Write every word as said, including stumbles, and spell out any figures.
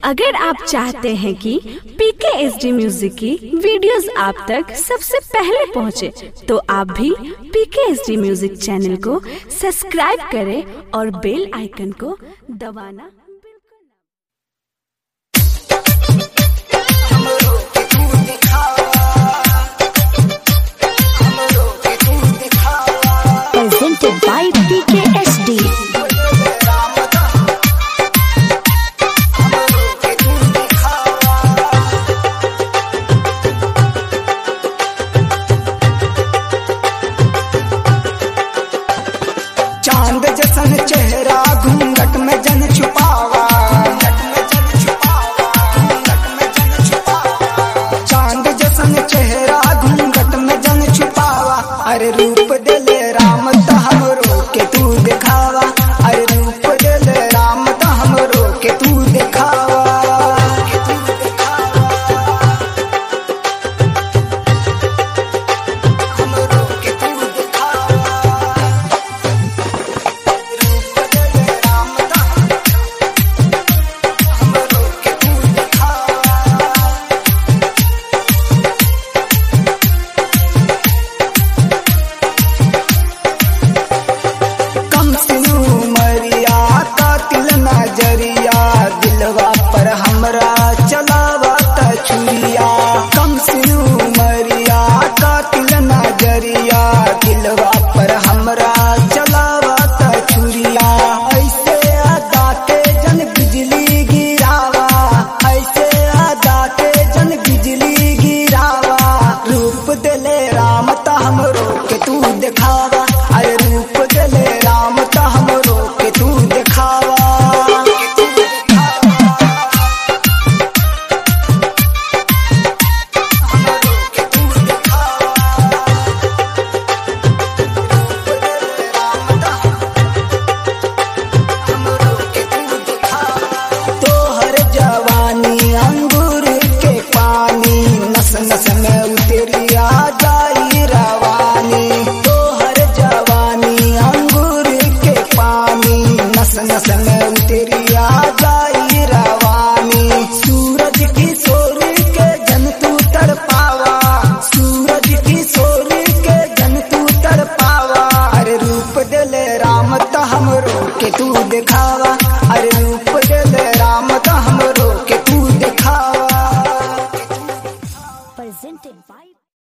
अगर आप चाहते हैं कि पीके एसडी म्यूजिक की वीडियोस आप तक सबसे पहले पहुंचे, तो आप भी पीके एसडी म्यूजिक चैनल को सब्सक्राइब करें और बेल आइकन को दबाना presented by P K S D. चांद जैसन चेहरा घूंघट में जन छुपावा, चांद जैसन चेहरा घूंघट में जन छुपावा। अरे रूप दिले राम त हमरो के तू दिखावा, अरे रूप दिले राम त हमरो के तू दिखावा। हमरो के तू दिखावा।